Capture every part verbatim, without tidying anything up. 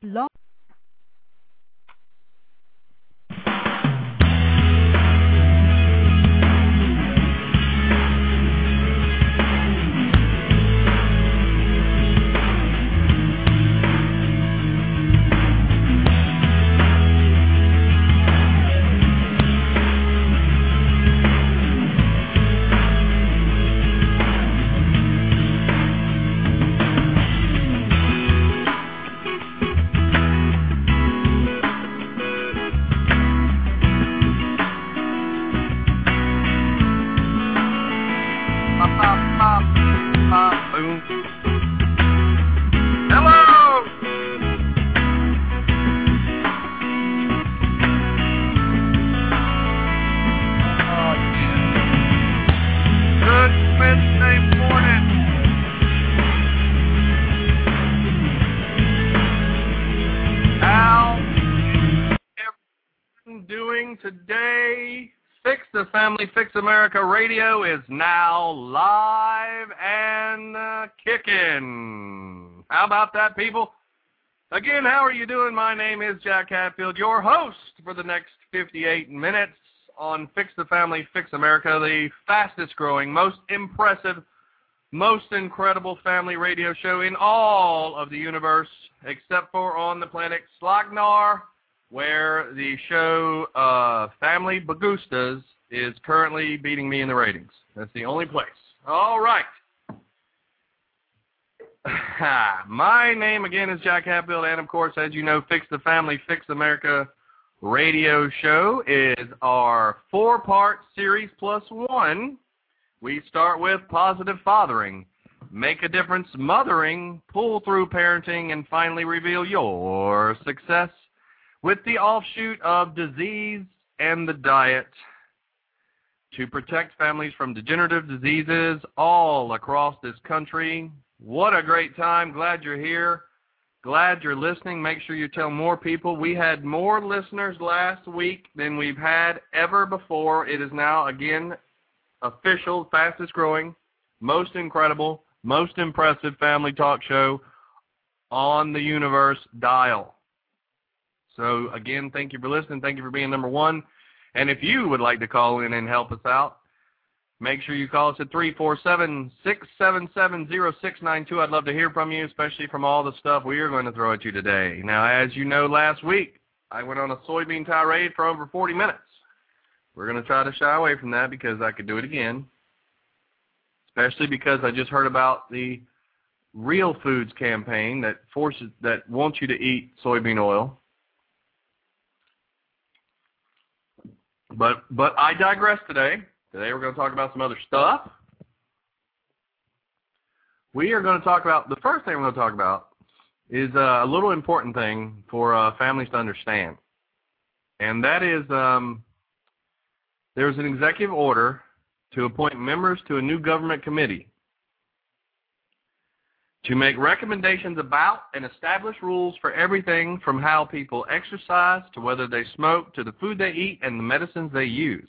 Blog. Today, Fix the Family, Fix America Radio is now live and uh, kicking. How about that, people? Again, how are you doing? My name is Jack Hatfield, your host for the next fifty-eight minutes on Fix the Family, Fix America, the fastest growing, most impressive, most incredible family radio show in all of the universe, except for on the planet Slagnar, where the show uh, Family Bagustas is currently beating me in the ratings. That's the only place. All right. My name, again, is Jack Hatfield, and, of course, as you know, Fix the Family, Fix America radio show is our four-part series plus one. We start with positive fathering, make a difference mothering, pull through parenting, and finally reveal your success with the offshoot of disease and the diet to protect families from degenerative diseases all across this country. What a great time. Glad you're here. Glad you're listening. Make sure you tell more people. We had more listeners last week than we've had ever before. It is now, again, official, fastest growing, most incredible, most impressive family talk show on the universe dial. So, again, thank you for listening. Thank you for being number one. And if you would like to call in and help us out, make sure you call us at three four seven, six seven seven, zero six nine two. I'd love to hear from you, especially from all the stuff we are going to throw at you today. Now, as you know, last week, I went on a soybean tirade for over forty minutes. We're going to try to shy away from that because I could do it again, especially because I just heard about the Real Foods campaign that forces that wants you to eat soybean oil. But but I digress today. Today we're going to talk about some other stuff. We are going to talk about, the first thing we're going to talk about is uh, a little important thing for uh, families to understand. And that is um, there's an executive order to appoint members to a new government committee to make recommendations about and establish rules for everything from how people exercise to whether they smoke to the food they eat and the medicines they use.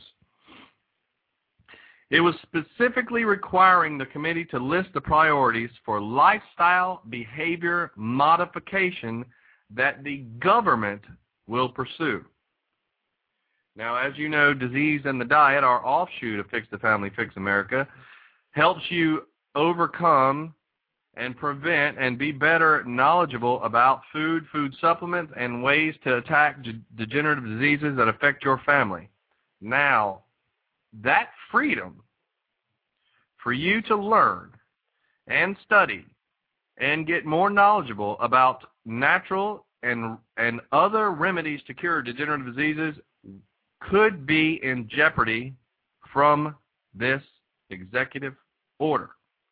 It was specifically requiring the committee to list the priorities for lifestyle behavior modification that the government will pursue. Now, as you know, disease and the diet, our offshoot of Fix the Family, Fix America, helps you overcome and prevent and be better knowledgeable about food, food supplements, and ways to attack de- degenerative diseases that affect your family. Now, that freedom for you to learn and study and get more knowledgeable about natural and, and other remedies to cure degenerative diseases could be in jeopardy from this executive order.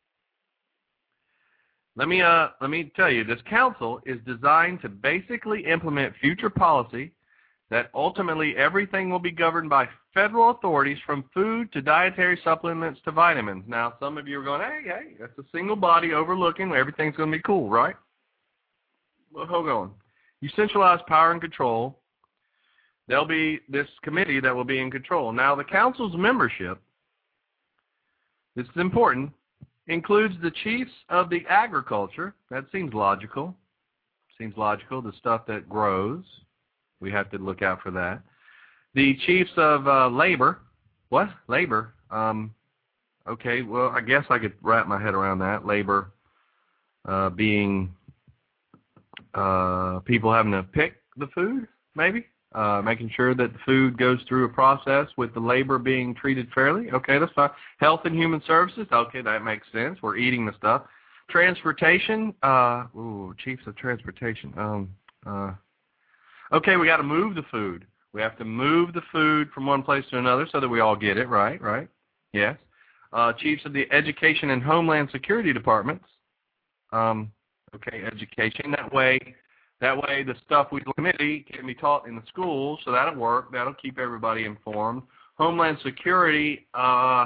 Let me uh, let me tell you, this council is designed to basically implement future policy that ultimately everything will be governed by federal authorities from food to dietary supplements to vitamins. Now, some of you are going, hey, hey, that's a single body overlooking, everything's going to be cool, right? Well, hold on. You centralize power and control. There'll be this committee that will be in control. Now, the council's membership, this is important, includes the chiefs of the agriculture. That seems logical. seems logical. The stuff that grows, we have to look out for that. The chiefs of uh, labor, what? Labor? Um, okay, well, I guess I could wrap my head around that. Labor uh, being uh, people having to pick the food, maybe? Uh, making sure that the food goes through a process with the labor being treated fairly. Okay, that's fine. Health and Human Services. Okay, that makes sense. We're eating the stuff. Transportation. Uh, ooh, chiefs of transportation. Um, uh, okay, we got to move the food. We have to move the food from one place to another so that we all get it, right? Right? Yes. Uh, chiefs of the Education and Homeland Security Departments. Um, okay, education. That way... That way, the stuff we committee can be taught in the schools, so that'll work. That'll keep everybody informed. Homeland Security, uh,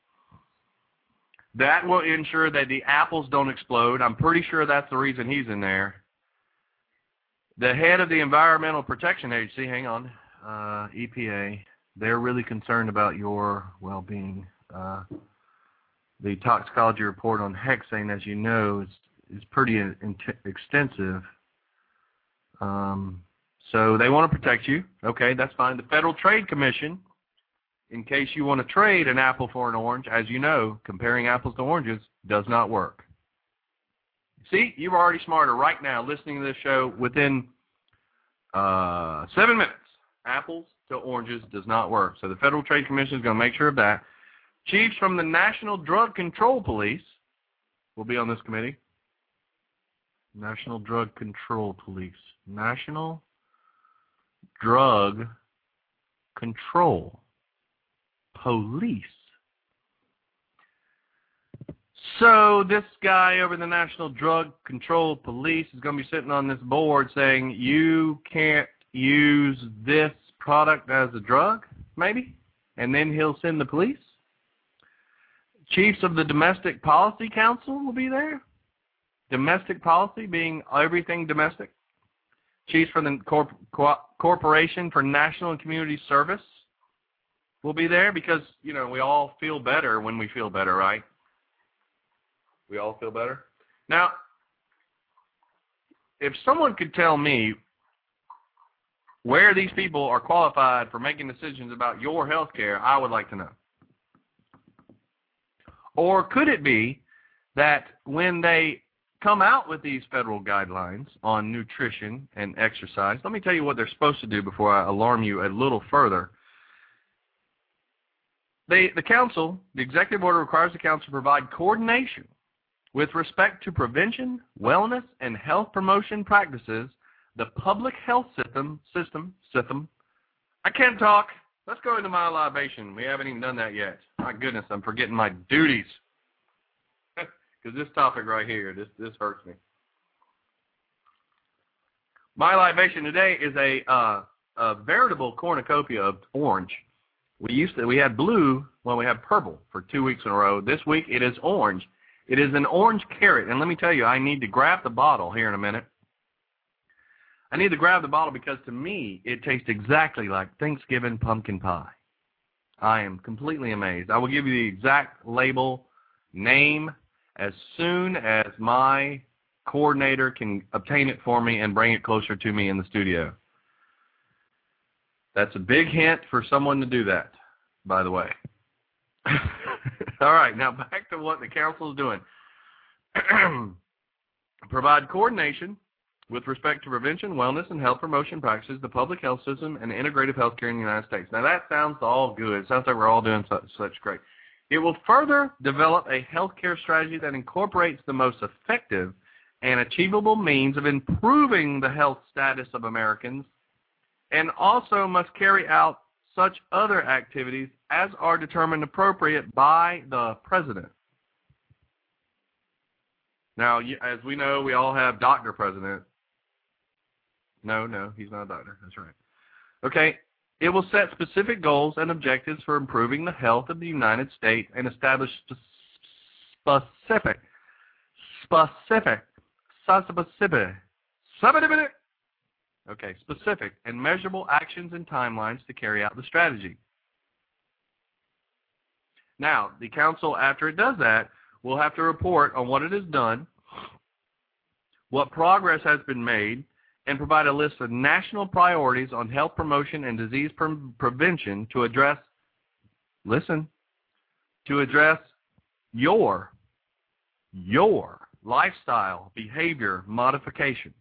that will ensure that the apples don't explode. I'm pretty sure that's the reason he's in there. The head of the Environmental Protection Agency, hang on, uh, E P A, they're really concerned about your well-being. Uh, the toxicology report on hexane, as you know, is, is pretty in, in, extensive. Um, so they want to protect you. Okay, that's fine. The Federal Trade Commission, in case you want to trade an apple for an orange, as you know, comparing apples to oranges does not work. See, you're already smarter right now listening to this show within uh, seven minutes. Apples to oranges does not work. So the Federal Trade Commission is going to make sure of that. Chiefs from the National Drug Control Police will be on this committee. National Drug Control Police. National Drug Control Police. So this guy over the National Drug Control Police is going to be sitting on this board saying you can't use this product as a drug, maybe, and then he'll send the police. Chiefs of the Domestic Policy Council will be there. Domestic policy being everything domestic. Chiefs from the Corp Co Corporation for National and Community Service will be there because, you know, we all feel better when we feel better, right? We all feel better. Now, if someone could tell me where these people are qualified for making decisions about your health care, I would like to know. Or could it be that when they come out with these federal guidelines on nutrition and exercise, let me tell you what they're supposed to do before I alarm you a little further. They, the council, the executive order requires the council to provide coordination with respect to prevention, wellness, and health promotion practices, the public health system, system, system. I can't talk. Let's go into my libation. We haven't even done that yet. My goodness, I'm forgetting my duties. Because this topic right here, this this hurts me. My libation today is a uh, a veritable cornucopia of orange. We used to we had blue when we had purple for two weeks in a row. This week it is orange. It is an orange carrot, and let me tell you, I need to grab the bottle here in a minute. I need to grab the bottle because to me it tastes exactly like Thanksgiving pumpkin pie. I am completely amazed. I will give you the exact label, name, as soon as my coordinator can obtain it for me and bring it closer to me in the studio. That's a big hint for someone to do that, by the way. All right, now back to what the council is doing. Provide coordination with respect to prevention, wellness, and health promotion practices, the public health system, and integrative health care in the United States. Now that sounds all good. It sounds like we're all doing such, such great. It will further develop a healthcare strategy that incorporates the most effective and achievable means of improving the health status of Americans, and also must carry out such other activities as are determined appropriate by the President. Now, as we know, we all have Doctor President. No, no, he's not a doctor. That's right. Okay. It will set specific goals and objectives for improving the health of the United States and establish specific, specific, specific, specific, okay, specific and measurable actions and timelines to carry out the strategy. Now, the council, after it does that, will have to report on what it has done, what progress has been made, and provide a list of national priorities on health promotion and disease pre prevention to address, listen, to address your, your lifestyle behavior modification.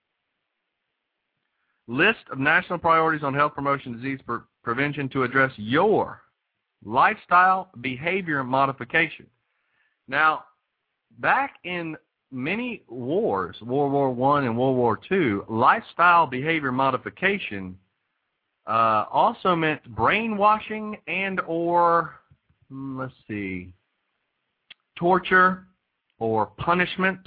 List of national priorities on health promotion and disease pre prevention to address your lifestyle behavior modification. Now, back in many wars, World War One and World War Two, lifestyle behavior modification uh, also meant brainwashing and or, let's see, torture or punishment.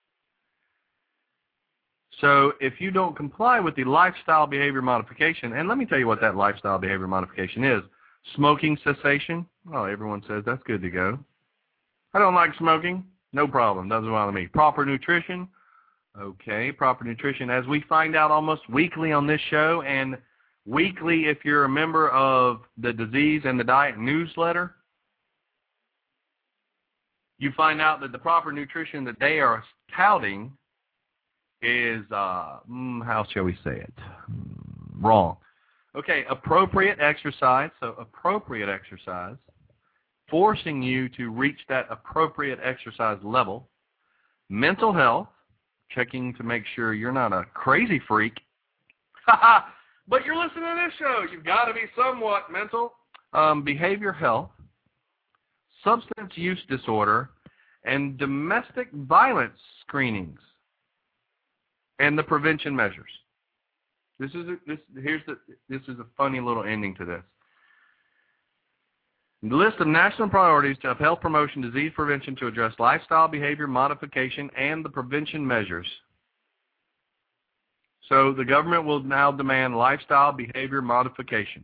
So if you don't comply with the lifestyle behavior modification, and let me tell you what that lifestyle behavior modification is. Smoking cessation. Oh, everyone says that's good to go. I don't like smoking. No problem. Doesn't bother me. Proper nutrition. Okay, proper nutrition. As we find out almost weekly on this show, and weekly if you're a member of the Disease and the Diet newsletter, you find out that the proper nutrition that they are touting is, uh, how shall we say it? Wrong. Okay, appropriate exercise. So appropriate exercise, forcing you to reach that appropriate exercise level. Mental health, checking to make sure you're not a crazy freak. But you're listening to this show. You've got to be somewhat mental. Um, behavior health, substance use disorder, and domestic violence screenings, and the prevention measures. This is a, this here's the this is a funny little ending to this. The list of national priorities of health promotion, disease prevention to address lifestyle behavior modification and the prevention measures. So the government will now demand lifestyle behavior modification.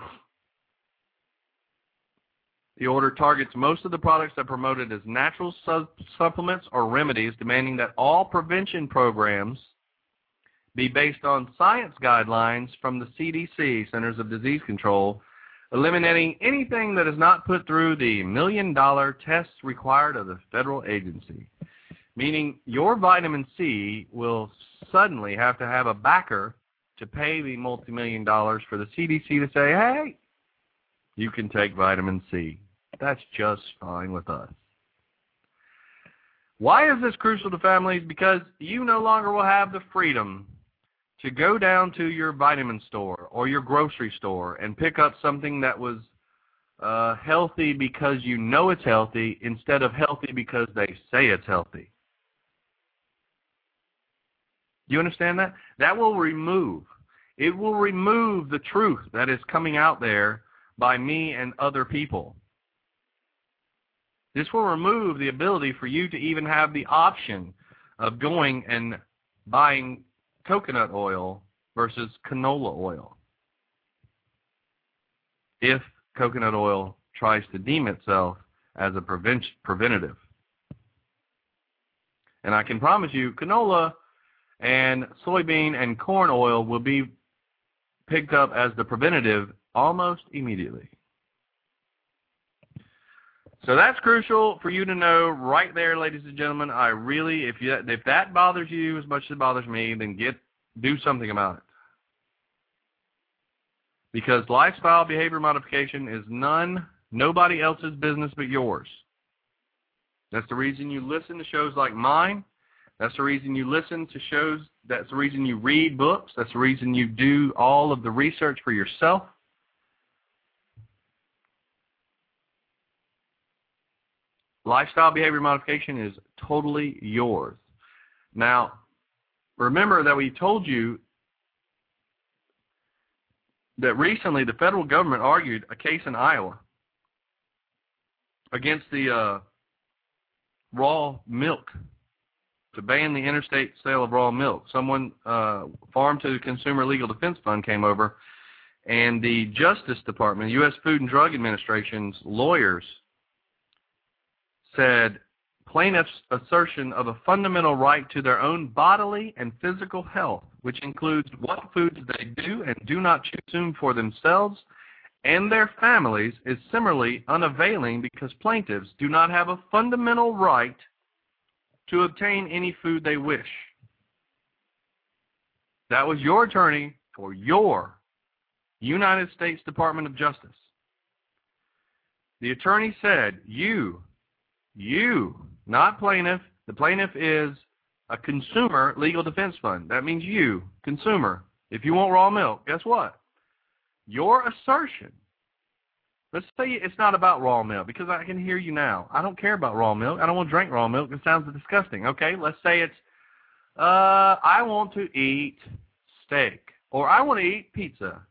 The order targets most of the products that are promoted as natural su supplements or remedies, demanding that all prevention programs be based on science guidelines from the C D C, Centers of Disease Control, eliminating anything that is not put through the million-dollar tests required of the federal agency. Meaning your vitamin C will suddenly have to have a backer to pay the multi-million dollars for the C D C to say, hey, you can take vitamin C. That's just fine with us. Why is this crucial to families? Because you no longer will have the freedom to go down to your vitamin store or your grocery store and pick up something that was uh, healthy because you know it's healthy instead of healthy because they say it's healthy. Do you understand that? That will remove, it will remove the truth that is coming out there by me and other people. This will remove the ability for you to even have the option of going and buying coconut oil versus canola oil, if coconut oil tries to deem itself as a prevent preventative. And I can promise you, canola and soybean and corn oil will be picked up as the preventative almost immediately. So that's crucial for you to know right there, ladies and gentlemen. I really, if you, if that bothers you as much as it bothers me, then get, do something about it. Because lifestyle behavior modification is none, nobody else's business but yours. That's the reason you listen to shows like mine. That's the reason you listen to shows. That's the reason you read books. That's the reason you do all of the research for yourself. Lifestyle behavior modification is totally yours. Now, remember that we told you that recently the federal government argued a case in Iowa against the uh, raw milk, to ban the interstate sale of raw milk. Someone, uh, Farm to Consumer Legal Defense Fund came over, and the Justice Department, U S Food and Drug Administration's lawyers said plaintiffs' assertion of a fundamental right to their own bodily and physical health, which includes what foods they do and do not consume for themselves and their families, is similarly unavailing because plaintiffs do not have a fundamental right to obtain any food they wish. That was your attorney for your United States Department of Justice. The attorney said, you, you, not plaintiff. The plaintiff is a consumer legal defense fund. That means you, consumer. If you want raw milk, guess what? Your assertion, let's say it's not about raw milk, because I can hear you now. I don't care about raw milk. I don't want to drink raw milk. It sounds disgusting. Okay, let's say it's, uh, I want to eat steak, or I want to eat pizza.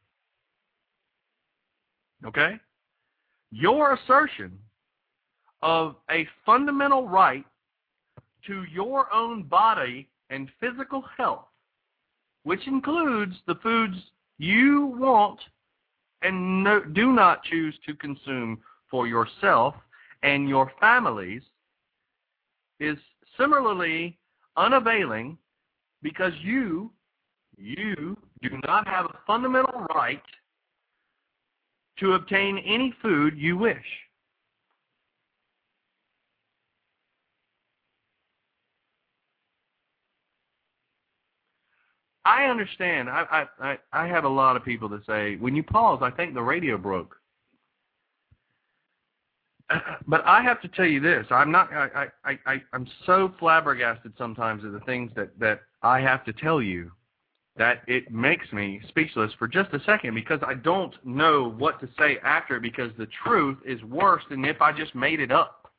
Okay? Your assertion of a fundamental right to your own body and physical health, which includes the foods you want and no, do not choose to consume for yourself and your families, is similarly unavailing because you, you do not have a fundamental right to obtain any food you wish. I understand. I, I, I have a lot of people that say, when you pause, I think the radio broke. But I have to tell you this. I'm not, I, I, I, I'm so flabbergasted sometimes at the things that, that I have to tell you that it makes me speechless for just a second, because I don't know what to say after, because the truth is worse than if I just made it up.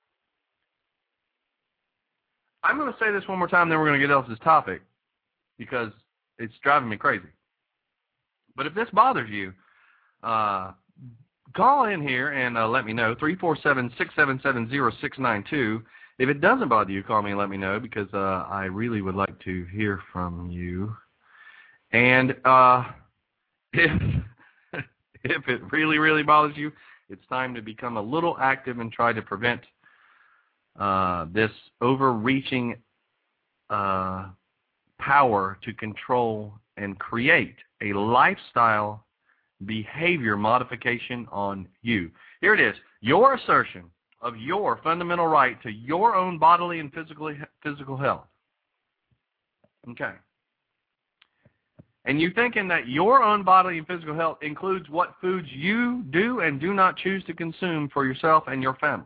I'm going to say this one more time, then we're going to get off this topic, because it's driving me crazy. But if this bothers you, uh, call in here and uh, let me know, three four seven, six seven seven, zero six nine two. If it doesn't bother you, call me and let me know, because uh, I really would like to hear from you. And uh, if, if it really, really bothers you, it's time to become a little active and try to prevent uh, this overreaching uh, power to control and create a lifestyle behavior modification on you. Here it is. Your assertion of your fundamental right to your own bodily and physical, physical health. Okay. And you thinking that your own bodily and physical health includes what foods you do and do not choose to consume for yourself and your family.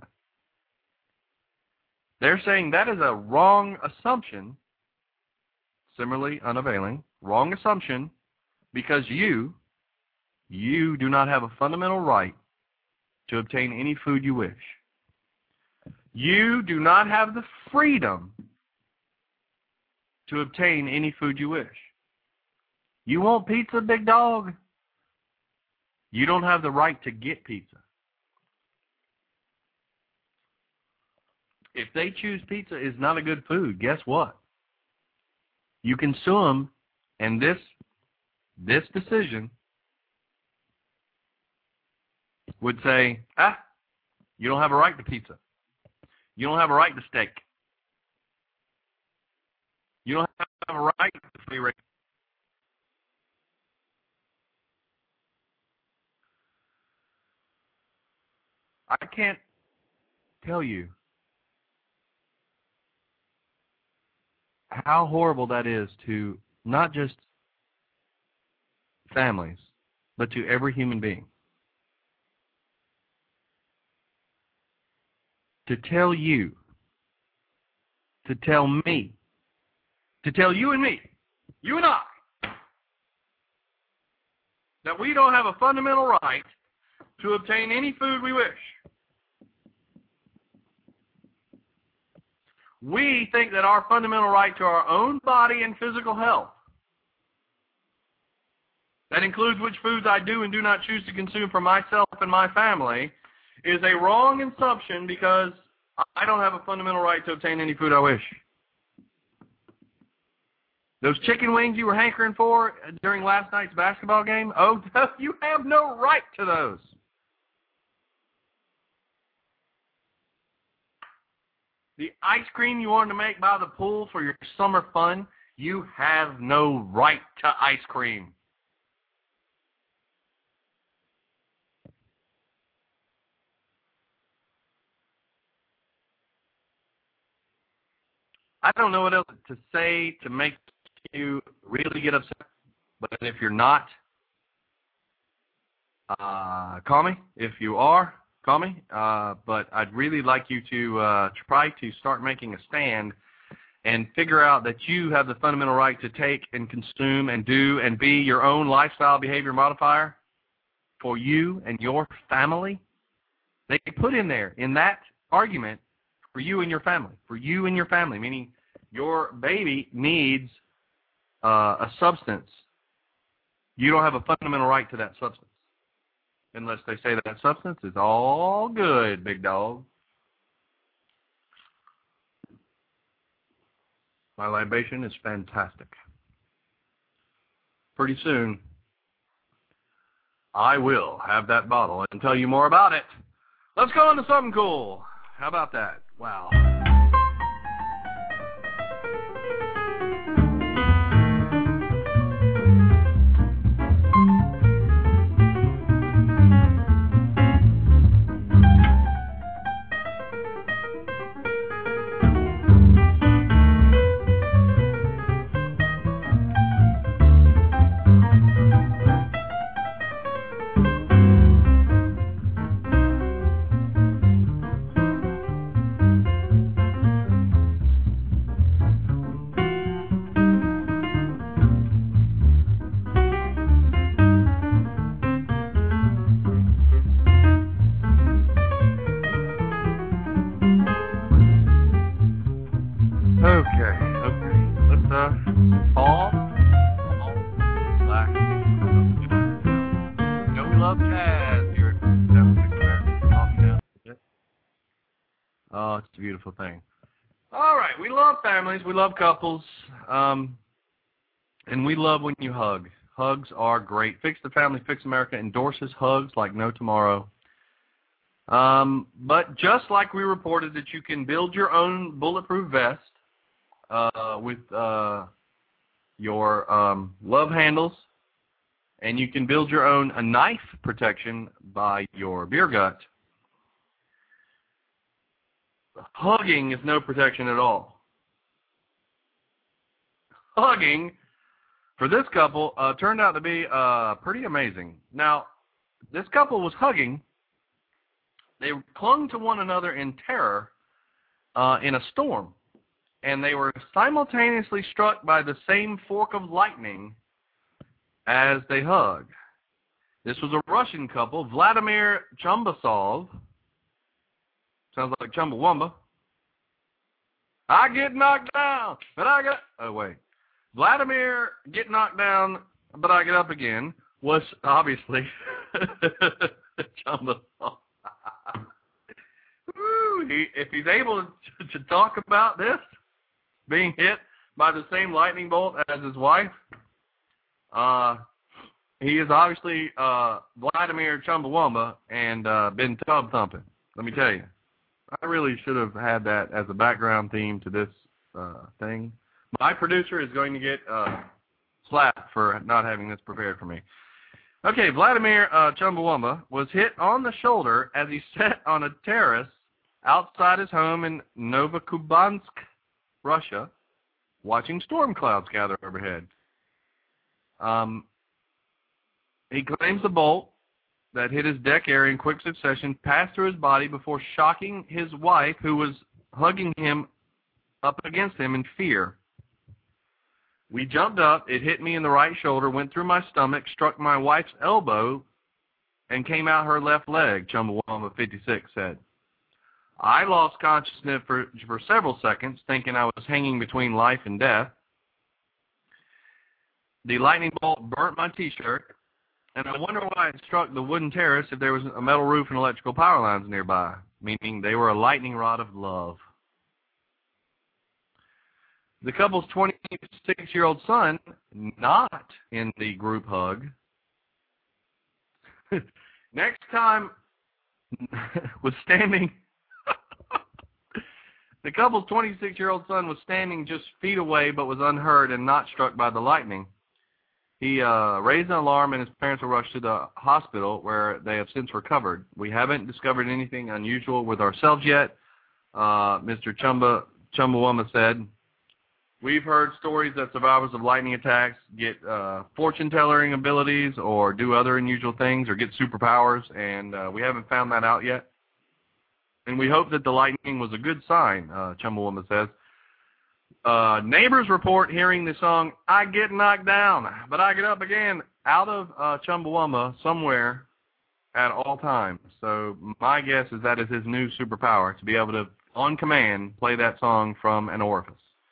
They're saying that is a wrong assumption, similarly unavailing, wrong assumption, because you, you do not have a fundamental right to obtain any food you wish. You do not have the freedom to obtain any food you wish. You want pizza, big dog? You don't have the right to get pizza. If they choose pizza is not a good food, guess what? You can sue them, and this, this decision would say, ah, you don't have a right to pizza. You don't have a right to steak. You don't have a right to free range. I can't tell you how horrible that is to not just families, but to every human being. To tell you, to tell me, to tell you and me, you and I, that we don't have a fundamental right to obtain any food we wish. We think that our fundamental right to our own body and physical health, that includes which foods I do and do not choose to consume for myself and my family, is a wrong assumption, because I don't have a fundamental right to obtain any food I wish. Those chicken wings you were hankering for during last night's basketball game, oh, you have no right to those. The ice cream you wanted to make by the pool for your summer fun, you have no right to ice cream. I don't know what else to say to make to really get upset. But if you're not, uh, call me. If you are, call me. Uh, but I'd really like you to uh, try to start making a stand and figure out that you have the fundamental right to take and consume and do and be your own lifestyle behavior modifier for you and your family. They put in there, in that argument, for you and your family. For you and your family, meaning your baby needs uh, a substance. You don't have a fundamental right to that substance. Unless they say that, that substance is all good, big dog. My libation is fantastic. Pretty soon, I will have that bottle and tell you more about it. Let's go into something cool. How about that? Wow. Thing. All right, we love families, we love couples, um, and we love when you hug. Hugs are great. Fix the Family, Fix America endorses hugs like no tomorrow. Um, but just like we reported that you can build your own bulletproof vest uh, with uh, your um, love handles, and you can build your own a knife protection by your beer gut, hugging is no protection at all. Hugging, for this couple, uh, turned out to be uh, pretty amazing. Now, this couple was hugging. They clung to one another in terror uh, in a storm, and they were simultaneously struck by the same fork of lightning as they hugged. This was a Russian couple, Vladimir Chumbasov. Sounds like Chumbawamba. I get knocked down, but I get... Oh, wait. Vladimir get knocked down, but I get up again was obviously Chumbasov. he, if he's able to, to talk about this, being hit by the same lightning bolt as his wife, uh, he is obviously uh, Vladimir Chumbawamba and uh, been tub thumping, let me tell you. I really should have had that as a background theme to this uh, thing. My producer is going to get uh, slapped for not having this prepared for me. Okay, Vladimir uh, Chumbawamba was hit on the shoulder as he sat on a terrace outside his home in Novokubansk, Russia, watching storm clouds gather overhead. Um, he claims the bolt that hit his deck area in quick succession passed through his body before shocking his wife, who was hugging him up against him in fear. We jumped up. It hit me in the right shoulder, went through my stomach, struck my wife's elbow, and came out her left leg, Chumbawamba fifty-six said. I lost consciousness for, for several seconds, thinking I was hanging between life and death. The lightning bolt burnt my T-shirt, and I wonder why it struck the wooden terrace if there was a metal roof and electrical power lines nearby, meaning they were a lightning rod of love. The couple's twenty-six-year-old son, not in the group hug, next time was standing, the couple's twenty-six-year-old son was standing just feet away but was unhurt and not struck by the lightning. He uh, raised an alarm and his parents were rushed to the hospital where they have since recovered. We haven't discovered anything unusual with ourselves yet, uh, Mister Chumba, Chumbawamba said. We've heard stories that survivors of lightning attacks get uh, fortune-telling abilities or do other unusual things or get superpowers, and uh, we haven't found that out yet. And we hope that the lightning was a good sign, uh, Chumbawamba says. Uh, neighbors report hearing the song, I Get Knocked Down, But I Get Up Again, out of uh, Chumbawamba somewhere at all times. So my guess is that is his new superpower, to be able to, on command, play that song from an orifice.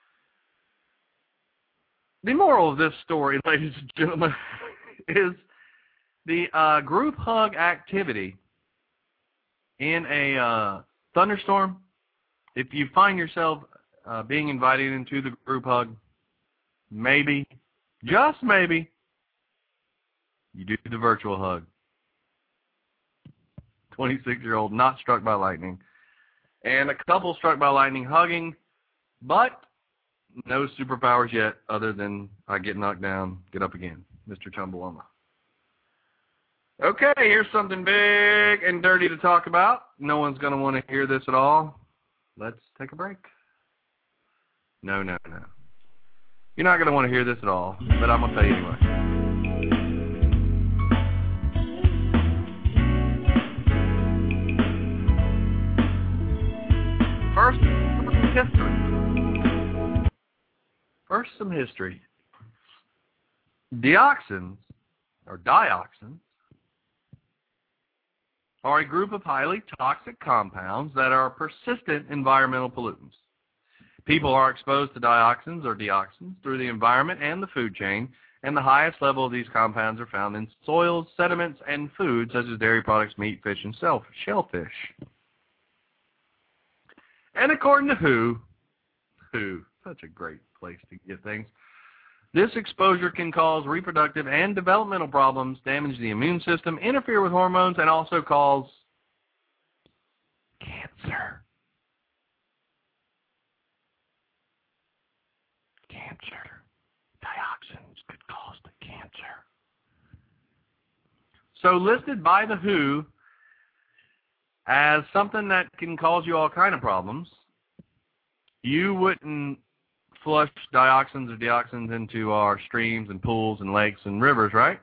The moral of this story, ladies and gentlemen, is the uh, group hug activity in a uh, thunderstorm. If you find yourself uh, being invited into the group hug, maybe, just maybe, you do the virtual hug. twenty-six-year-old not struck by lightning. And a couple struck by lightning hugging, but no superpowers yet other than I get knocked down, get up again. Mister Chumbawamba. Okay, here's something big and dirty to talk about. No one's going to want to hear this at all. Let's take a break. No, no, no. You're not going to want to hear this at all, but I'm going to tell you anyway. First, some history. First, some history. Dioxins, or dioxins, are a group of highly toxic compounds that are persistent environmental pollutants. People are exposed to dioxins or dioxins through the environment and the food chain, and the highest level of these compounds are found in soils, sediments, and foods such as dairy products, meat, fish, and shellfish. And according to W H O, W H O, such a great place to get things, this exposure can cause reproductive and developmental problems, damage the immune system, interfere with hormones, and also cause cancer. Cancer. Dioxins could cause the cancer. So listed by the W H O as something that can cause you all kind of problems, you wouldn't flush dioxins or dioxins into our streams and pools and lakes and rivers, right?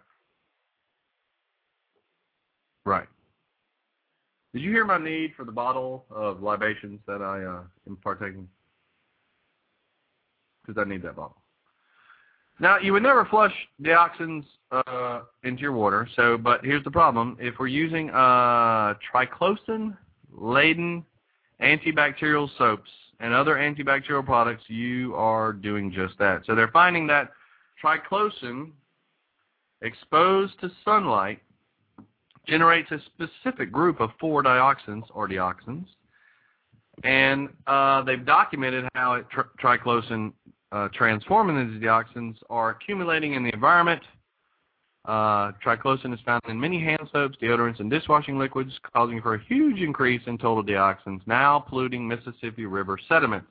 Right. Did you hear my need for the bottle of libations that I uh, am partaking? Because I need that bottle. Now, you would never flush dioxins uh, into your water, so, but here's the problem. If we're using uh, triclosan-laden antibacterial soaps and other antibacterial products, you are doing just that. So they're finding that triclosan exposed to sunlight generates a specific group of four dioxins or dioxins, and uh, they've documented how it tr triclosan uh, transforming these dioxins are accumulating in the environment. Uh, triclosan is found in many hand soaps, deodorants, and dishwashing liquids, causing for a huge increase in total dioxins, now polluting Mississippi River sediments.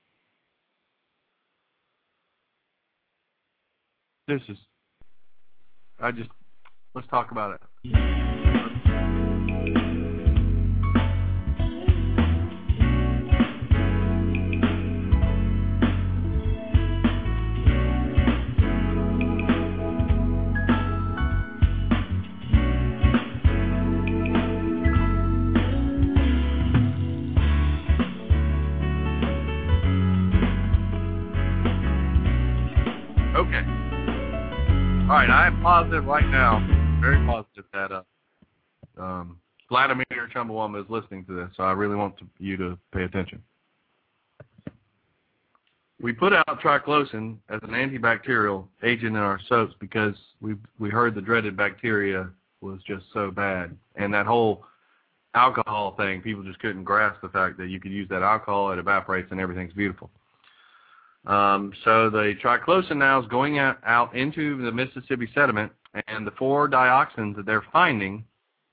This is, I just, let's talk about it. Okay. All right, I am positive right now, very positive that uh, um, Vladimir Chumbawamba is listening to this, so I really want to, you to pay attention. We put out triclosan as an antibacterial agent in our soaps because we we heard the dreaded bacteria was just so bad, and that whole alcohol thing, people just couldn't grasp the fact that you could use that alcohol, it evaporates, and everything's beautiful. Um, so the triclosan now is going out, out into the Mississippi sediment, and the four dioxins that they're finding,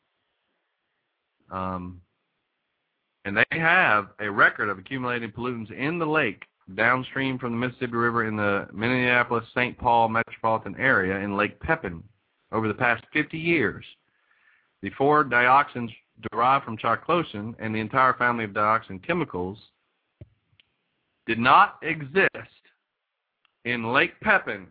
um, and they have a record of accumulated pollutants in the lake downstream from the Mississippi River in the Minneapolis-Saint Paul metropolitan area in Lake Pepin over the past fifty years. The four dioxins derived from triclosan and the entire family of dioxin chemicals did not exist in Lake Pepin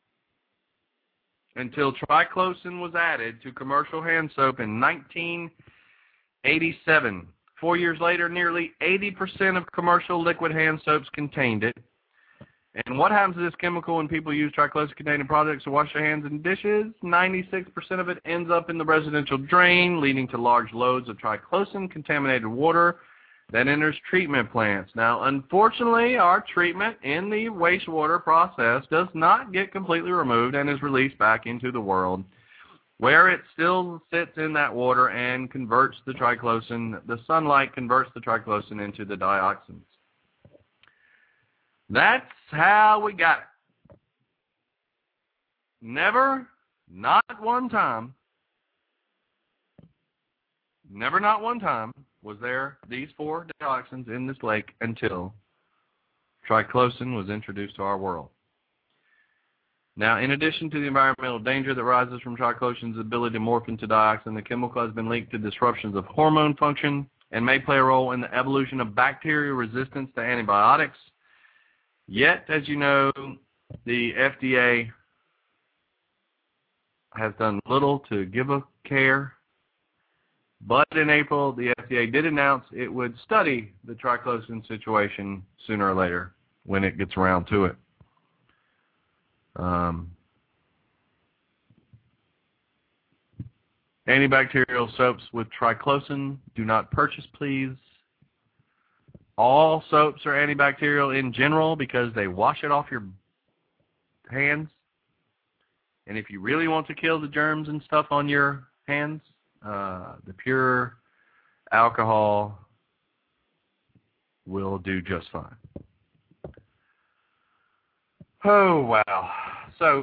until triclosan was added to commercial hand soap in nineteen eighty-seven. Four years later, nearly eighty percent of commercial liquid hand soaps contained it. And what happens to this chemical when people use triclosan-containing products to wash their hands and dishes? ninety-six percent of it ends up in the residential drain, leading to large loads of triclosan-contaminated water that enters treatment plants. Now, unfortunately, our treatment in the wastewater process does not get completely removed and is released back into the world, where it still sits in that water and converts the triclosan. The sunlight converts the triclosan into the dioxins. That's how we got it. Never, not one time, never not one time was there these four dioxins in this lake until triclosan was introduced to our world. Now, in addition to the environmental danger that rises from triclosan's ability to morph into dioxin, the chemical has been linked to disruptions of hormone function and may play a role in the evolution of bacterial resistance to antibiotics. Yet, as you know, the F D A has done little to give a care. But in April, the F D A did announce it would study the triclosan situation sooner or later when it gets around to it. Um, antibacterial soaps with triclosan, do not purchase, please. All soaps are antibacterial in general because they wash it off your hands. And if you really want to kill the germs and stuff on your hands, uh, the pure alcohol will do just fine. Oh, wow. So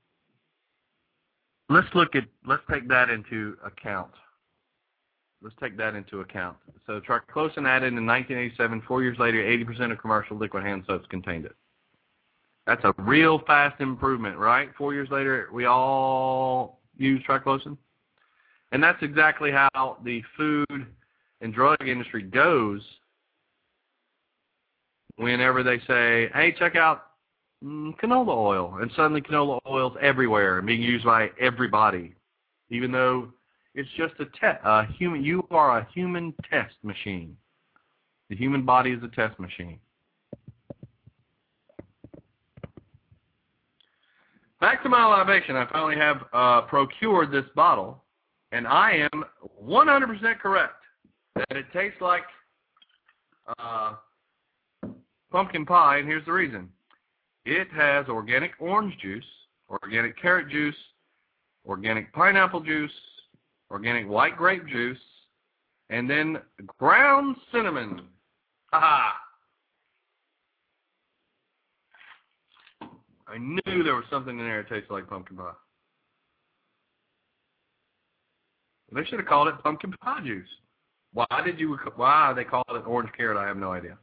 let's look at, let's take that into account. Let's take that into account. So triclosan added in nineteen eighty-seven. Four years later, eighty percent of commercial liquid hand soaps contained it. That's a real fast improvement, right? Four years later, we all use triclosan. And that's exactly how the food and drug industry goes whenever they say, hey, check out mm, canola oil. And suddenly canola oil's everywhere and being used by everybody, even though it's just a te- uh, human. You are a human test machine. The human body is a test machine. Back to my libation. I finally have uh, procured this bottle, and I am one hundred percent correct that it tastes like uh, pumpkin pie, and here's the reason. It has organic orange juice, organic carrot juice, organic pineapple juice, organic white grape juice, and then ground cinnamon. Ha-ha! I knew there was something in there that tasted like pumpkin pie. They should have called it pumpkin pie juice. Why did you? Why they called it orange carrot? I have no idea.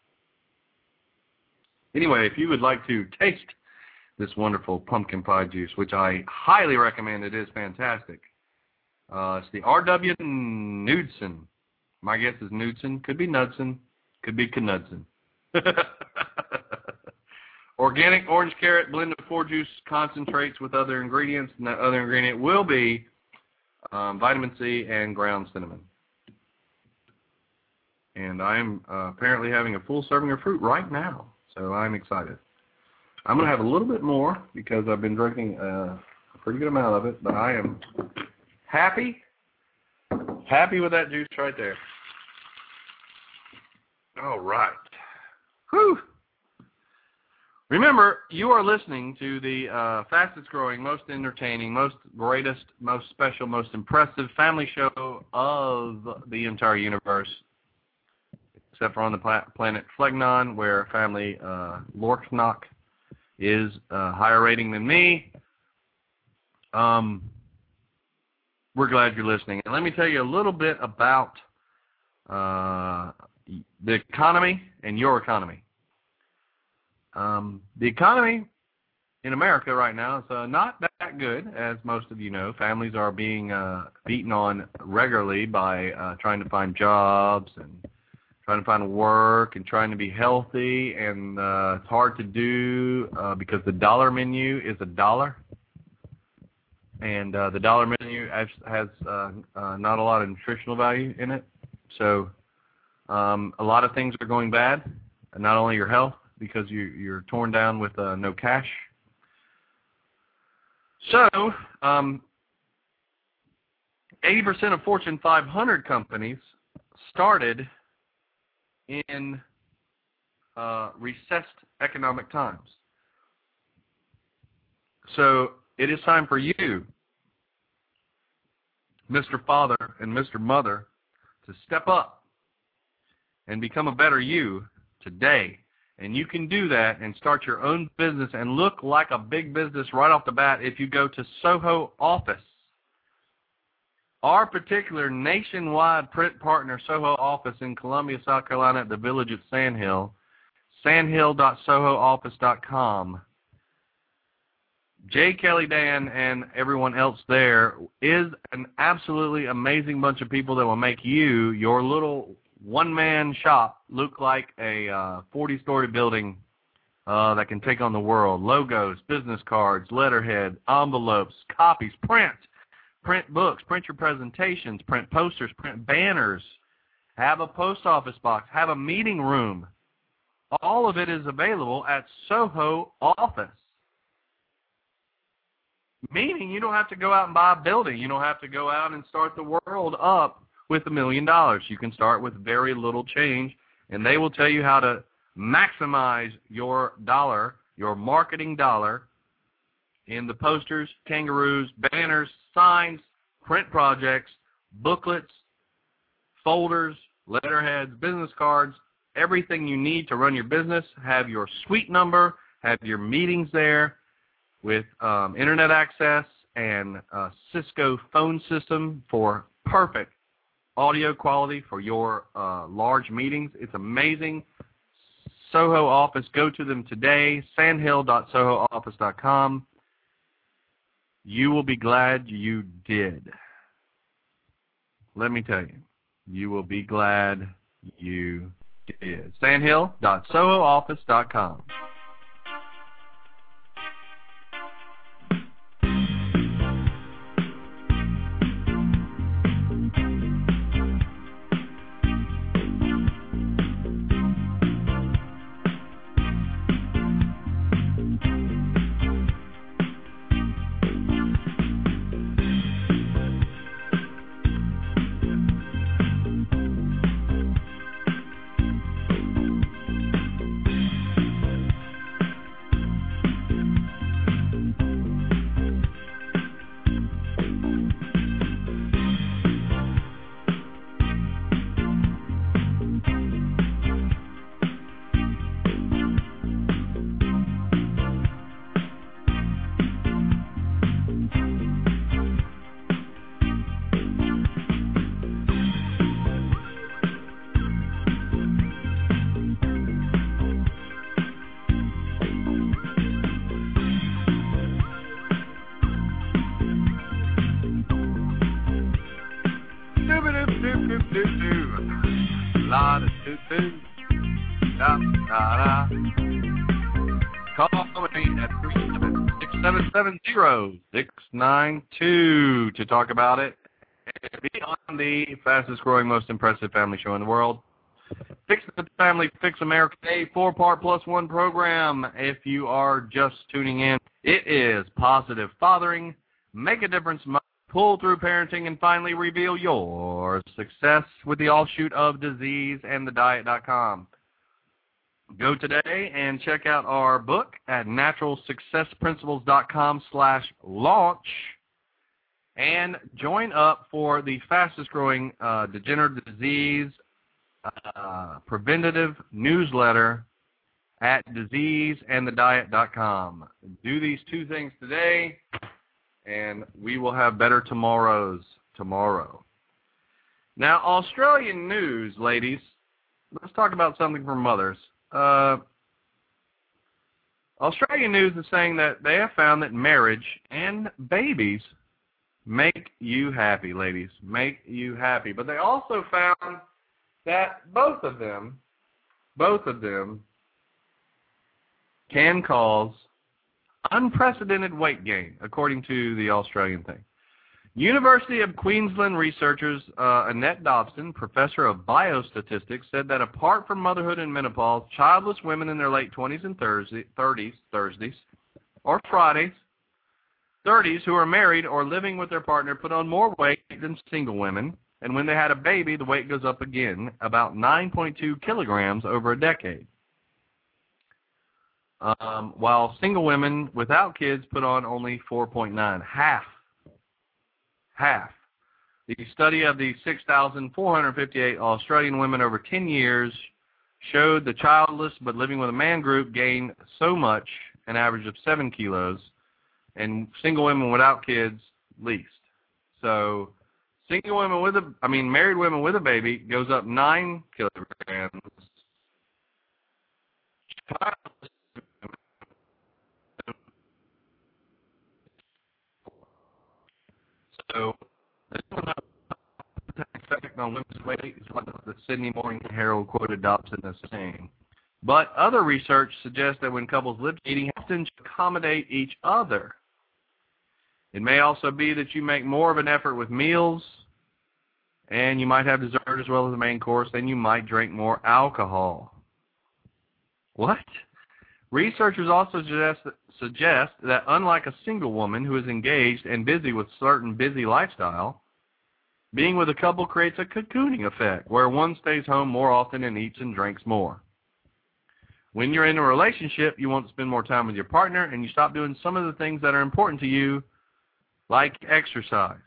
Anyway, if you would like to taste this wonderful pumpkin pie juice, which I highly recommend, it is fantastic. Uh, it's the R W Knudsen. My guess is Knudsen. Could be Knudsen. Could be Knudsen. Organic orange carrot blend of four juice concentrates with other ingredients, and that other ingredient will be um, vitamin C and ground cinnamon. And I'm uh, apparently having a full serving of fruit right now, so I'm excited. I'm going to have a little bit more because I've been drinking uh, a pretty good amount of it, but I am happy, happy with that juice right there. All right. Whew. Remember, you are listening to the uh, fastest growing, most entertaining, most greatest, most special, most impressive family show of the entire universe, except for on the pla- planet Phlegnon, where family uh, Lorknock is uh, higher rating than me. Um, we're glad you're listening. And let me tell you a little bit about uh, the economy and your economy. Um, the economy in America right now is uh, not that good, as most of you know. Families are being uh, beaten on regularly by uh, trying to find jobs and trying to find work and trying to be healthy, and uh, it's hard to do uh, because the dollar menu is a dollar, and uh, the dollar menu has, has uh, uh, not a lot of nutritional value in it. So um, a lot of things are going bad, and not only your health, because you, you're torn down with uh, no cash. So um, eighty percent of Fortune five hundred companies started in uh, recessed economic times. So it is time for you, Mister Father and Mister Mother, to step up and become a better you today. And you can do that and start your own business and look like a big business right off the bat if you go to Soho Office. Our particular nationwide print partner, Soho Office in Columbia, South Carolina, at the Village at Sandhill, sandhill dot soho office dot com. Jay, Kelly, Dan, and everyone else there is an absolutely amazing bunch of people that will make you, your little one-man shop, look like a uh, forty-story building uh, that can take on the world. Logos, business cards, letterhead, envelopes, copies, print. Print books, print your presentations, print posters, print banners, have a post office box, have a meeting room. All of it is available at Soho Office. Meaning you don't have to go out and buy a building. You don't have to go out and start the world up with a million dollars. You can start with very little change, and they will tell you how to maximize your dollar, your marketing dollar, in the posters, kangaroos, banners, signs, print projects, booklets, folders, letterheads, business cards, everything you need to run your business. Have your suite number, have your meetings there with um, internet access and a Cisco phone system for perfect audio quality for your uh, large meetings. It's amazing. Soho Office, go to them today, sandhill dot soho office dot com. You will be glad you did. Let me tell you, you will be glad you did. sandhill dot soho office dot com. La da doo doo. Da da da. Call me at three seven six seven seven zero six nine two to talk about it. And be on the fastest growing, most impressive family show in the world. Fix the Family, Fix America, a four-part plus one program. If you are just tuning in, it is positive fathering, make a difference, pull through parenting, and finally reveal your success with the offshoot of disease and the diet dot com. Go today and check out our book at natural success principles dot com slash launch and join up for the fastest growing uh, degenerative disease uh, preventative newsletter at disease and the diet dot com. Do these two things today, and we will have better tomorrows tomorrow. Now, Australian news, ladies. Let's talk about something for mothers. Uh, Australian news is saying that they have found that marriage and babies make you happy, ladies. Make you happy. But they also found that both of them, both of them can cause unprecedented weight gain, according to the Australian thing. University of Queensland researchers uh, Annette Dobson, professor of biostatistics, said that apart from motherhood and menopause, childless women in their late twenties and thirties, Thursdays, or Fridays, thirties who are married or living with their partner put on more weight than single women, and when they had a baby, the weight goes up again, about nine point two kilograms over a decade. Um, while single women without kids put on only four point nine, half. Half. The study of the six thousand four hundred fifty-eight Australian women over ten years showed the childless but living with a man group gained so much, an average of seven kilos, and single women without kids least. So single women with a, I mean married women with a baby goes up nine kilograms. Childless So, this one effect on women's weight is what the Sydney Morning Herald quoted Dobson as saying. But other research suggests that when couples live eating often accommodate each other. It may also be that you make more of an effort with meals, and you might have dessert as well as the main course, and you might drink more alcohol. What? Researchers also suggest that, suggest that unlike a single woman who is engaged and busy with certain busy lifestyle, being with a couple creates a cocooning effect where one stays home more often and eats and drinks more. When you're in a relationship, you want to spend more time with your partner, and you stop doing some of the things that are important to you, like exercise.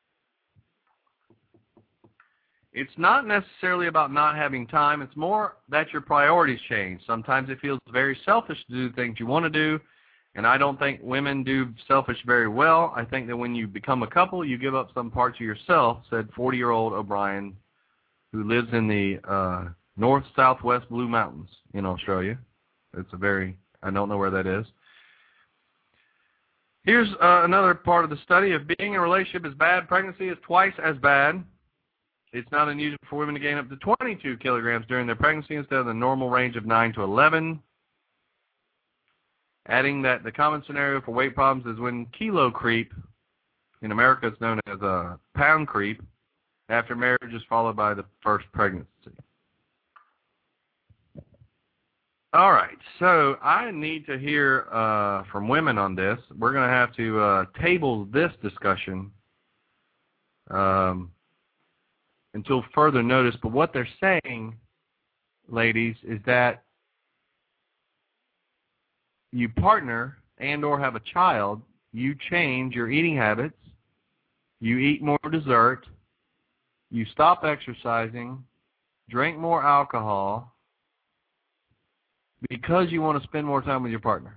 It's not necessarily about not having time. It's more that your priorities change. Sometimes it feels very selfish to do the things you want to do, and I don't think women do selfish very well. I think that when you become a couple, you give up some parts of yourself, said forty-year-old O'Brien, who lives in the uh, north-southwest Blue Mountains in Australia. It's a very, I don't know where that is. Here's uh, another part of the study. If being in a relationship is bad, pregnancy is twice as bad. It's not unusual for women to gain up to twenty-two kilograms during their pregnancy instead of the normal range of nine to eleven. Adding that the common scenario for weight problems is when kilo creep, in America it's known as a pound creep, after marriage is followed by the first pregnancy. All right, so I need to hear uh, from women on this. We're going to have to uh, table this discussion um, until further notice. But what they're saying, ladies, is that you partner and or have a child, you change your eating habits, you eat more dessert, you stop exercising, drink more alcohol, because you want to spend more time with your partner.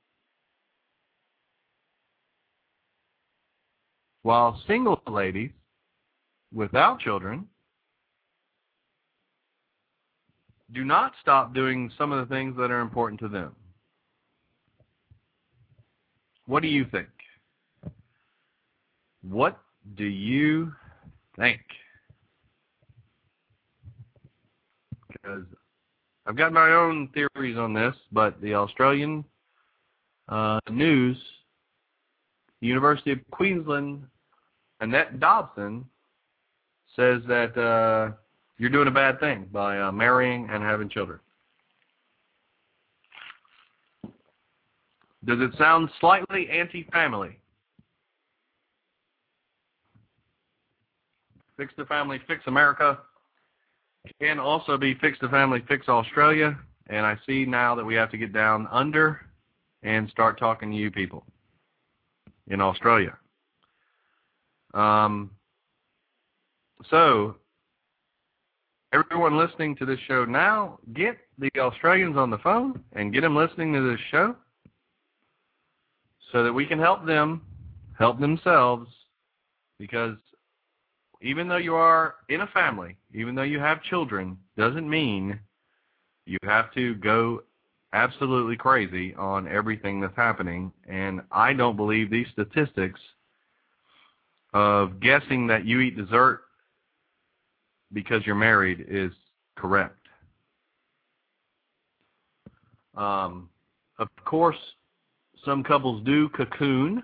While single ladies without children do not stop doing some of the things that are important to them. What do you think? What do you think? Because I've got my own theories on this, but the Australian uh, news, University of Queensland, Annette Dobson says that uh, you're doing a bad thing by uh, marrying and having children. Does it sound slightly anti-family? Fix the Family, Fix America can also be Fix the Family, Fix Australia. And I see now that we have to get down under and start talking to you people in Australia. Um, so, everyone listening to this show now, get the Australians on the phone and get them listening to this show so that we can help them help themselves, because even though you are in a family, even though you have children, doesn't mean you have to go absolutely crazy on everything that's happening. And I don't believe these statistics of guessing that you eat dessert because you're married is Correct. Um, of course, some couples do cocoon.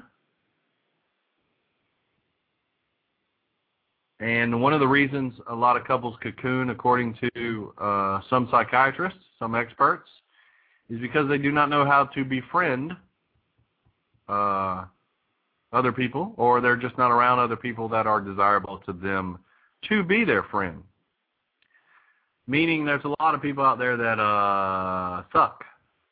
And one of the reasons a lot of couples cocoon, according to uh, some psychiatrists, some experts, is because they do not know how to befriend uh, other people, or they're just not around other people that are desirable to them to be their friend. Meaning there's a lot of people out there that uh, suck.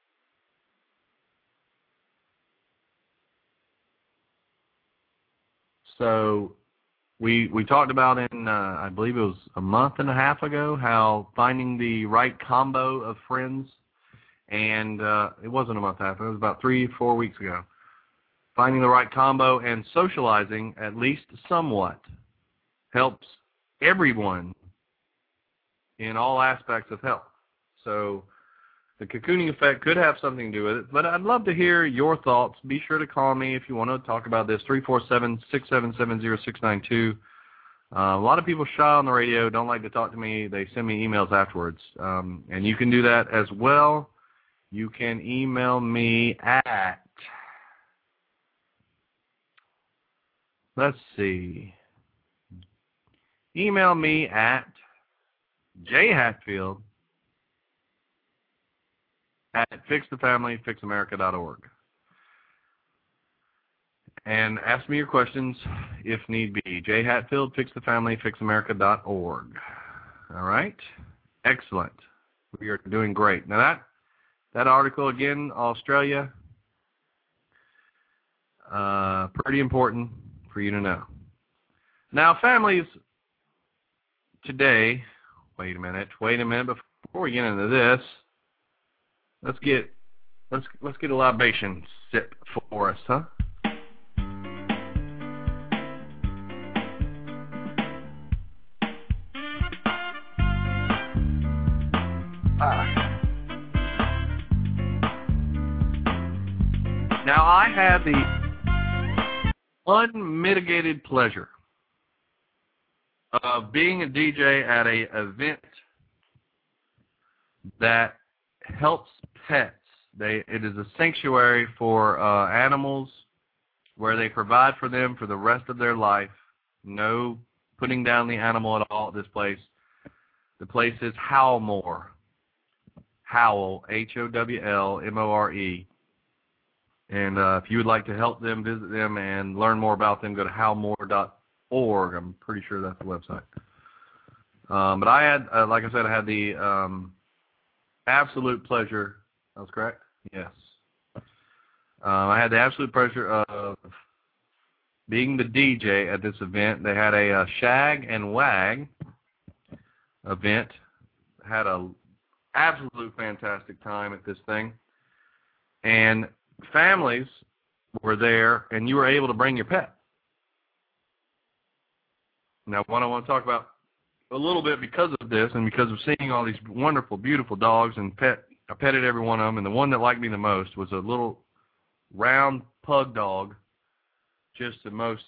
So we we talked about in, uh, I believe it was a month and a half ago, how finding the right combo of friends, and uh, it wasn't a month and a half, it was about three, four weeks ago. Finding the right combo and socializing, at least somewhat, helps everyone in all aspects of health. So the cocooning effect could have something to do with it, but I'd love to hear your thoughts. Be sure to call me if you want to talk about this, three four seven, six seven seven, zero six nine two. Uh, a lot of people shy on the radio, don't like to talk to me. They send me emails afterwards, um, and you can do that as well. You can email me at, let's see, email me at jhatfield at fix the family fix america dot org. And ask me your questions if need be. jhatfield, fix the family fix america dot org. All right? Excellent. We are doing great. Now that that article, again, Australia, uh, pretty important for you to know. Now, families today, wait a minute, wait a minute, before we get into this, let's get let's let's get a libation sip for us, huh? Ah. Now I had the unmitigated pleasure of being a D J at a event that helps pets. They, it is a sanctuary for uh, animals where they provide for them for the rest of their life. No putting down the animal at all at this place. The place is Howlmore. Howl, H O W L M O R E. And uh, if you would like to help them, visit them, and learn more about them, go to howlmore dot org. I'm pretty sure that's the website. Um, but I had, uh, like I said, I had the um, absolute pleasure. That was correct? Yes. Um, I had the absolute pleasure of being the D J at this event. They had a, uh shag and wag event. Had a absolute fantastic time at this thing. And families were there, and you were able to bring your pet. Now, what I want to talk about a little bit because of this and because of seeing all these wonderful, beautiful dogs, and pet, I petted every one of them, and the one that liked me the most was a little round pug dog, just the most,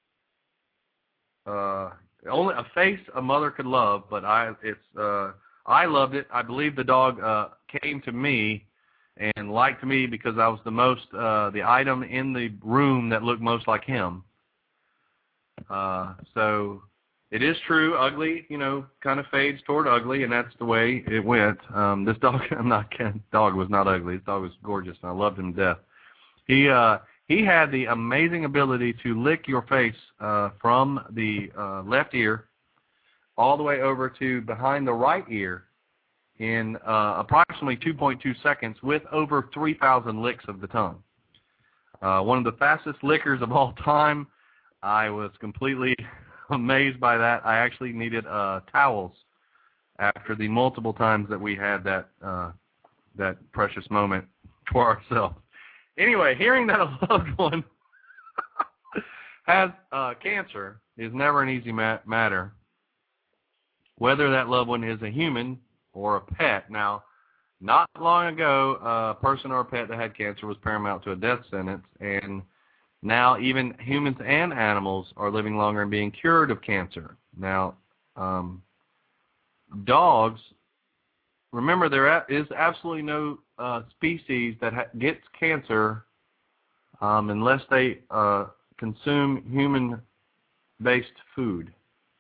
uh, only a face a mother could love, but I, it's, uh, I loved it. I believe the dog uh, came to me and liked me because I was the most, uh, the item in the room that looked most like him. Uh, so it is true, ugly, you know, kind of fades toward ugly, and that's the way it went. Um, this dog, I'm not kidding, dog was not ugly. This dog was gorgeous, and I loved him to death. He, uh, he had the amazing ability to lick your face uh, from the uh, left ear all the way over to behind the right ear in uh, approximately two point two seconds with over three thousand licks of the tongue. Uh, one of the fastest lickers of all time. I was completely amazed by that. I actually needed uh, towels after the multiple times that we had that uh, that precious moment for ourselves. Anyway, hearing that a loved one has uh, cancer is never an easy ma- matter, whether that loved one is a human or a pet. Now, not long ago, a person or a pet that had cancer was paramount to a death sentence, and now even humans and animals are living longer and being cured of cancer. Now, um, dogs remember, there is absolutely no uh, species that ha gets cancer um, unless they uh, consume human-based food.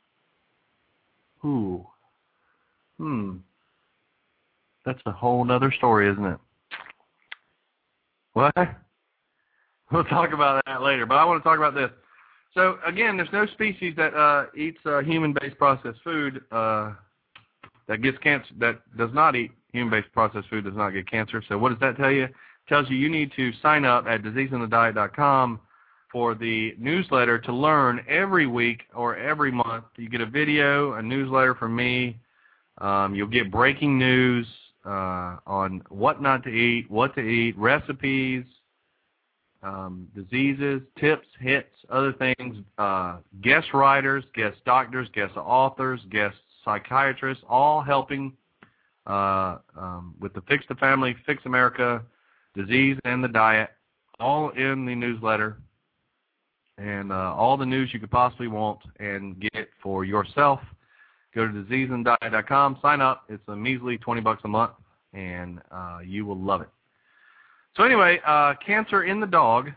Ooh. Hmm. That's a whole nother story, isn't it? What? We'll talk about that later, but I want to talk about this. So, again, there's no species that uh, eats uh, human-based processed food uh, that gets cancer, that does not eat human-based processed food, does not get cancer. So what does that tell you? It tells you you need to sign up at disease in the diet dot com for the newsletter to learn every week or every month. You get a video, a newsletter from me. Um, you'll get breaking news uh, on what not to eat, what to eat, recipes, um, diseases, tips, hits, other things, uh, guest writers, guest doctors, guest authors, guest psychiatrists, all helping uh, um, with the Fix the Family, Fix America, Disease and the Diet, all in the newsletter, and uh, all the news you could possibly want and get for yourself. Go to disease in the diet dot com, sign up. It's a measly twenty bucks a month, and uh, you will love it. So anyway, uh, cancer in the dog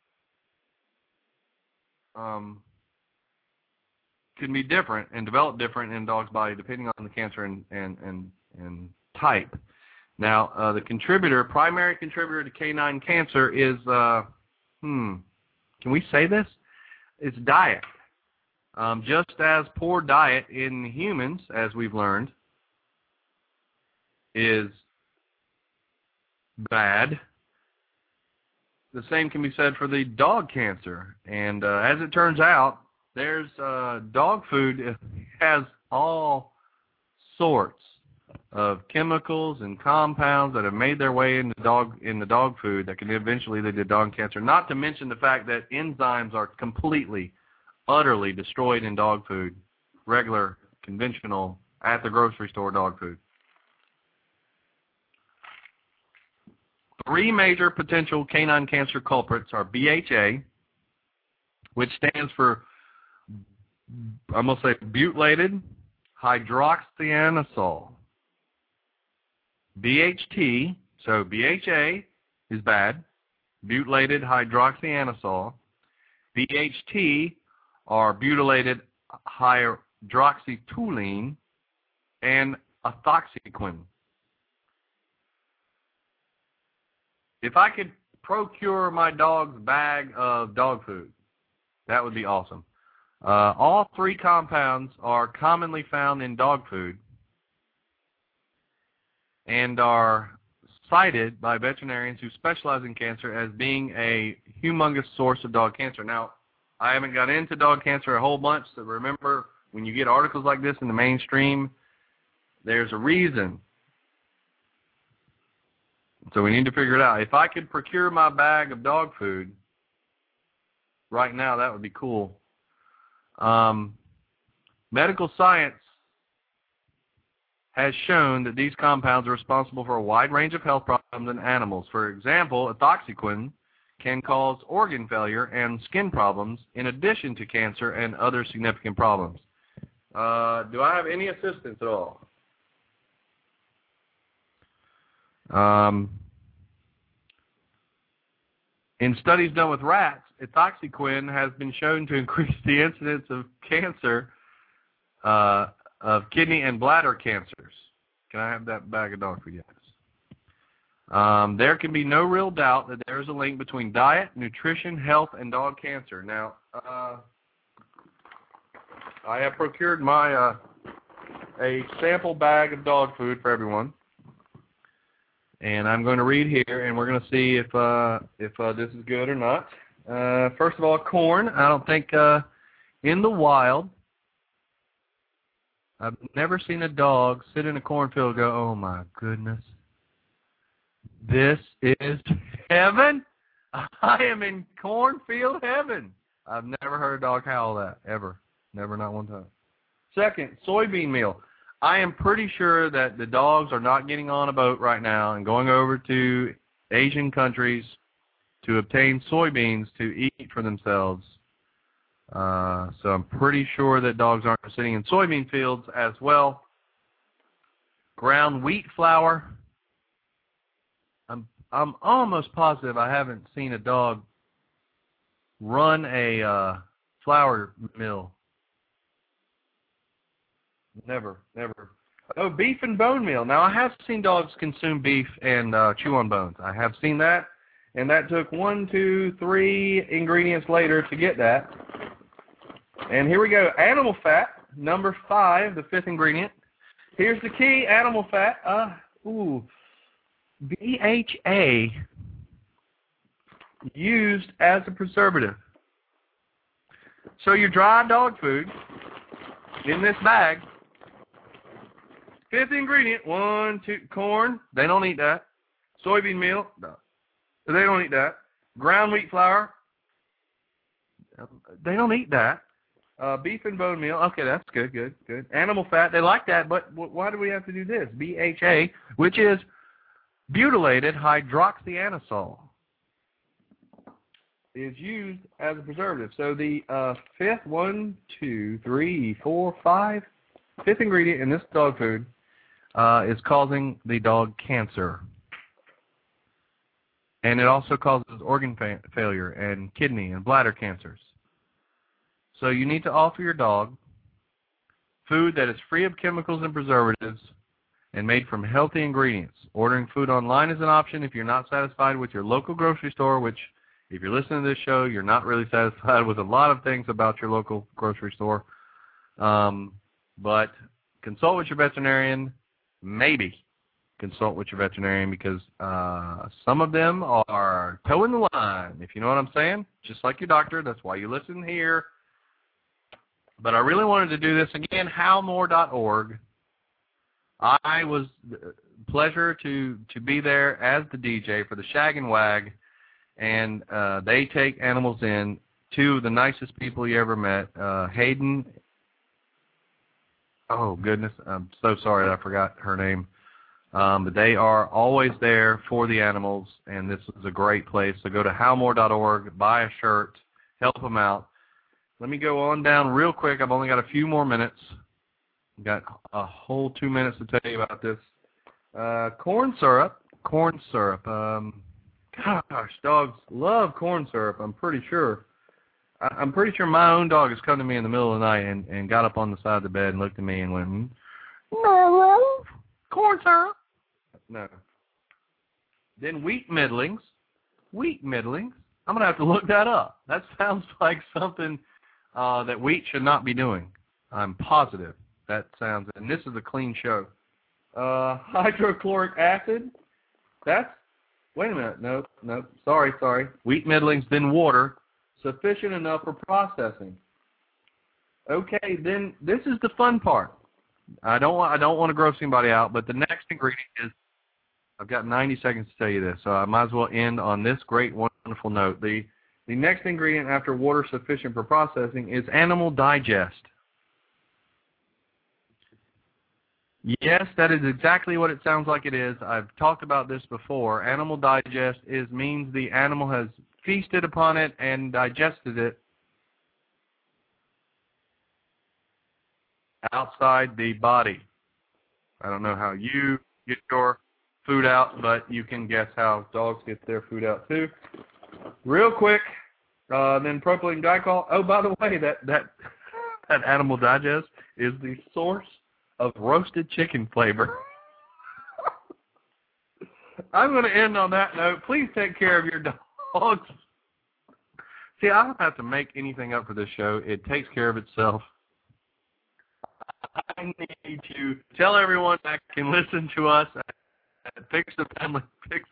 um, can be different and develop different in a dog's body depending on the cancer and, and, and, and type. Now, uh, the contributor, primary contributor to canine cancer is, uh, hmm, can we say this? It's diet. Um, just as poor diet in humans, as we've learned, is bad, the same can be said for the dog cancer. And uh, as it turns out, there's uh, dog food has all sorts of chemicals and compounds that have made their way into dog in the dog food that can eventually lead to dog cancer. Not to mention the fact that enzymes are completely, utterly destroyed in dog food, regular, conventional, at the grocery store dog food. Three major potential canine cancer culprits are B H A, which stands for, I'm going to say, butylated hydroxyanisole. B H T, so B H A is bad, butylated hydroxyanisole. B H T are butylated hydroxytoluene and ethoxyquin. If I could procure my dog's bag of dog food, that would be awesome. Uh, all three compounds are commonly found in dog food and are cited by veterinarians who specialize in cancer as being a humongous source of dog cancer. Now, I haven't got into dog cancer a whole bunch, so remember, when you get articles like this in the mainstream, there's a reason. So we need to figure it out. If I could procure my bag of dog food right now, that would be cool. Um, medical science has shown that these compounds are responsible for a wide range of health problems in animals. For example, ethoxyquin can cause organ failure and skin problems in addition to cancer and other significant problems. Uh, do I have any assistance at all? Um, in studies done with rats, ethoxyquin has been shown to increase the incidence of cancer, uh, of kidney and bladder cancers. Can I have that bag of dog food? Yes. Um, there can be no real doubt that there is a link between diet, nutrition, health, and dog cancer. Now, uh, I have procured my uh, a sample bag of dog food for everyone. And I'm going to read here, and we're going to see if uh, if uh, this is good or not. Uh, first of all, corn. I don't think uh, in the wild, I've never seen a dog sit in a cornfield and go, oh, my goodness, this is heaven. I am in cornfield heaven. I've never heard a dog howl that, ever. Never, not one time. Second, soybean meal. I am pretty sure that the dogs are not getting on a boat right now and going over to Asian countries to obtain soybeans to eat for themselves. Uh, so I'm pretty sure that dogs aren't sitting in soybean fields as well. ground wheat flour. I'm I'm almost positive I haven't seen a dog run a uh, flour mill. Never, never. Oh, beef and bone meal. Now, I have seen dogs consume beef and uh, chew on bones. I have seen that, and that took one, two, three ingredients later to get that. And here we go. Animal fat, number five, the fifth ingredient. Here's the key, animal fat. Uh, ooh, B H A used as a preservative. So your dry dog food in this bag, fifth ingredient, one, two, corn, they don't eat that. Soybean meal, no, they don't eat that. Ground wheat flour, they don't eat that. Uh, beef and bone meal, okay, that's good, good, good. Animal fat, they like that, but why do we have to do this? B H A, which is butylated hydroxyanisole, is used as a preservative. So the uh, fifth, one, two, three, four, five, fifth ingredient in this dog food uh, is causing the dog cancer. And it also causes organ fa failure and kidney and bladder cancers. So you need to offer your dog food that is free of chemicals and preservatives and made from healthy ingredients. Ordering food online is an option if you're not satisfied with your local grocery store, which, if you're listening to this show, you're not really satisfied with a lot of things about your local grocery store. Um, but consult with your veterinarian. Maybe consult with your veterinarian, because uh, some of them are toeing the line, if you know what I'm saying. Just like your doctor. That's why you listen here. But I really wanted to do this again, how more dot org. I was pleasure to, to be there as the D J for the Shag and Wag, and uh, they take animals in. Two of the nicest people you ever met, uh, Hayden. Oh, goodness, I'm so sorry I forgot her name. Um, but they are always there for the animals, and this is a great place. So go to how more dot org, buy a shirt, help them out. Let me go on down real quick. I've only got a few more minutes. I've got a whole two minutes to tell you about this. Uh, corn syrup. Corn syrup. Um, gosh, dogs love corn syrup, I'm pretty sure. I, I'm pretty sure my own dog has come to me in the middle of the night and, and got up on the side of the bed and looked at me and went, no, corn syrup. No. Then wheat middlings. Wheat middlings. I'm going to have to look that up. That sounds like something uh, that wheat should not be doing. I'm positive that sounds, and this is a clean show. Uh, hydrochloric acid. That's, wait a minute. No, no, sorry, sorry. Wheat middlings, then water, sufficient enough for processing. Okay, then this is the fun part. I don't want, I don't want to gross anybody out, but the next ingredient is, I've got ninety seconds to tell you this, so I might as well end on this great, wonderful note. The, the next ingredient after water sufficient for processing is Animal Digest. Yes, that is exactly what it sounds like it is. I've talked about this before. Animal Digest is means the animal has feasted upon it and digested it outside the body. I don't know how you get your food out, but you can guess how dogs get their food out too. Real quick, uh, then propylene glycol. Oh, by the way, that that that Animal Digest is the source of roasted chicken flavor. I'm going to end on that note. Please take care of your dogs. See, I don't have to make anything up for this show. It takes care of itself. I need to tell everyone that can listen to us at Fix the Family Fix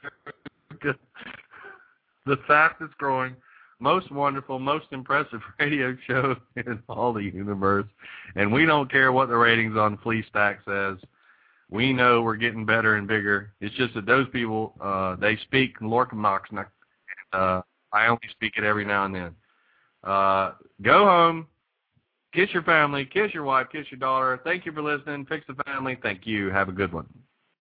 the fastest growing, most wonderful, most impressive radio show in all the universe. And we don't care what the ratings on FleaStack says. We know we're getting better and bigger. It's just that those people, uh, they speak Lorcamoxna. Uh, I only speak it every now and then. Uh, go home. Kiss your family. Kiss your wife. Kiss your daughter. Thank you for listening. Fix the Family. Thank you. Have a good one.